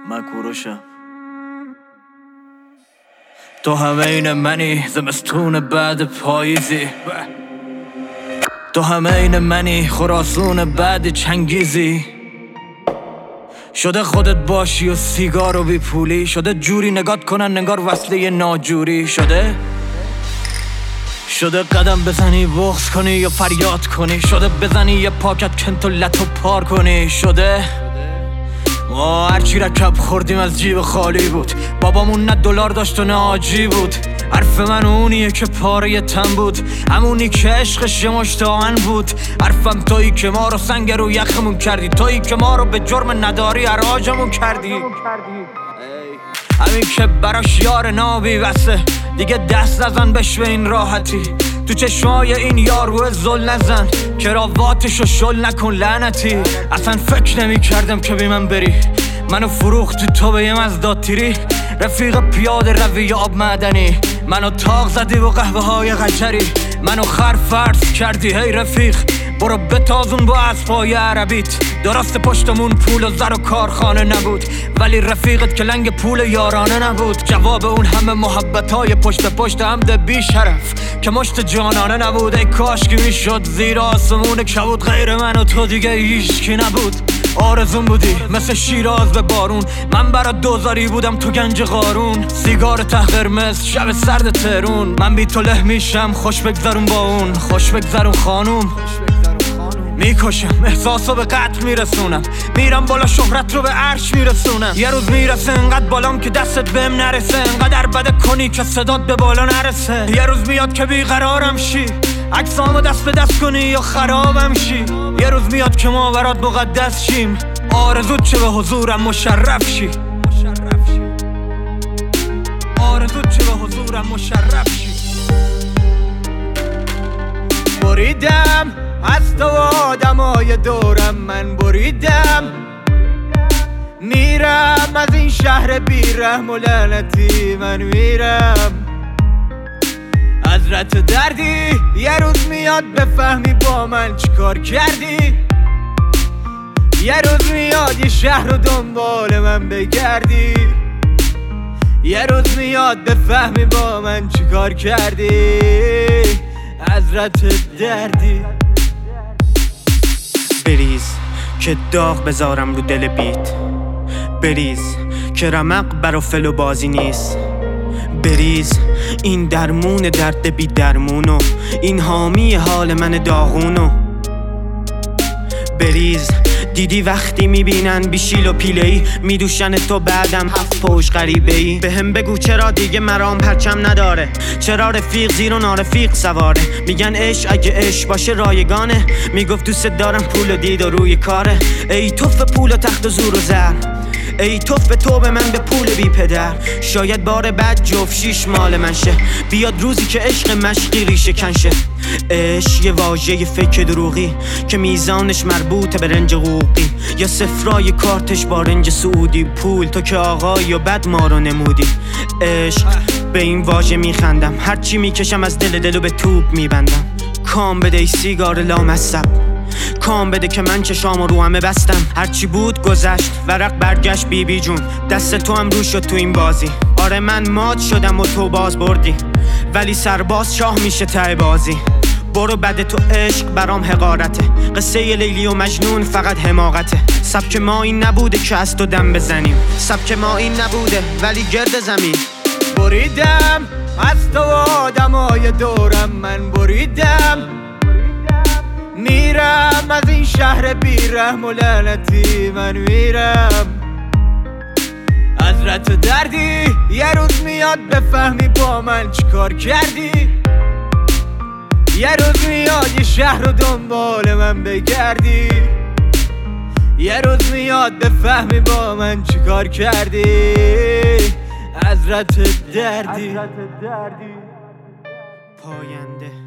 من کوروشم. تو همه این منی زمستون بعد پاییزی، تو همه این منی خراسون بعد چنگیزی. شده خودت باشی و سیگار و بی پولی، شده جوری نگات کنن نگار وصله ناجوری. شده قدم بزنی بغض کنی یا فریاد کنی، شده بزنی یه پاکت کنت و لتو پار کنی. شده ما هرچی رکب خوردیم از جیب خالی بود، بابامون نه دلار داشت و نه آجی بود. حرف من اونیه که پاره تن بود، همونی که عشقش یه مشتاقن بود. حرفم تویی که ما رو سنگ رو یخمون کردی، تویی که ما رو به جرم نداری اراجمون کردی. همین که براش یار نابی بسه، دیگه دست نزن بهش به این راحتی. تو چشمای این یارو زل نزن، کراواتشو شل نکن لعنتی. اصلا فکر نمی کردم که بی من بری، منو فروختی تو به یه مزداد تیری. رفیق پیاده روی آب معدنی، منو تاق زدی و قهوه های قجری. منو خر فرض کردی هی رفیق، برو بتازون با اسبای عربیت. درست پشتمون پول و زر و کارخانه نبود، ولی رفیقت که لنگ پول یارانه نبود. جواب اون همه محبتای پشت حمد بی شرف که مشت جانانه نبود. ای کاش که میشد زیر آسمون کبود، غیر من و تو دیگه هیچکی نبود. آرزون بودی مثل شیراز به بارون، من برات دوزاری بودم تو گنج قارون. سیگار ته قرمز شب سرد تهرون، من بی تو له میشم خوش بگذرون با اون. خوش بگذرون خانوم، میکشم احساسو به قتل میرسونم، میرم بالا شهرت رو به عرش میرسونم. یه روز میرسه انقدر بالام که دستت بهم نرسه، انقدر بده کنی که صدات به بالا نرسه. یه روز میاد که بیقرارم شی، عکسامو دست به دست کنی یا خرابم شی. یه روز میاد که ما برات مقدس شیم، آرزوت چه به حضورم مشرف شی. آرزوت چه به حضورم مشرف شی. بریدم از تو آدمای دورم، من بریدم میرم از این شهر بیرحم و لعنتی. من میرم حضرت دردی، یه روز میاد بفهمی با من چیکار کردی. یه روز میاد یه شهر رو دنبال من بگردی، یه روز میاد بفهمی با من چیکار کردی. حضرت دردی بریز که داغ بذارم رو دل بیت، بریز که رمق برا فل و بازی نیست. بریز این درمون درد بی درمونو، این حامی حال من داغونو. بریز دیدی وقتی میبینن بیشیل و پیلهی، میدوشن تو بعدم هفت پوش غریبهی. به هم بگو چرا دیگه مرام پرچم نداره، چرا رفیق زیر و نارفیق سواره. میگن عشق اگه عشق باشه رایگانه، میگفت دوست دارم پول و دید و روی کاره. ای توف پول و تخت و زور و زر، ای توف تو به من به پول بی پدر. شاید بار بعد جفت شیش مال من شه، بیاد روزی که عشق مشقی ریشه کنشه. عشق یه واژه فکر دروغی که میزانش مربوطه به رنج حقوقی، یا صفرای کارتش با رنج سعودی. پول تو که آقایی و بد ما رو نمودی. عشق به این واژه میخندم، هرچی میکشم از دلو به توپ میبندم. کام بده ای سیگار لامصب، کام بده که من چشامو رو همه بستم. هرچی بود گذشت ورق برگشت بی جون، دست تو هم رو شد تو این بازی. آره من مات شدم و تو باز بردی، ولی سرباز شاه میشه ته بازی. برو بده تو عشق برام حقارته، قصه لیلی و مجنون فقط حماقته. سبک ما این نبوده که از تو دم بزنیم، سبک ما این نبوده ولی گرد زمین. بریدم از تو آدمای دورم، من بریدم میرم از این شهر بیرحم و لعنتی. من میرم حضرت دردی، یه روز میاد بفهمی با من چیکار کردی. یه روز میاد یه شهر رو دنبال من بگردی، یه روز میاد بفهمی با من چیکار کردی. حضرت دردی پاینده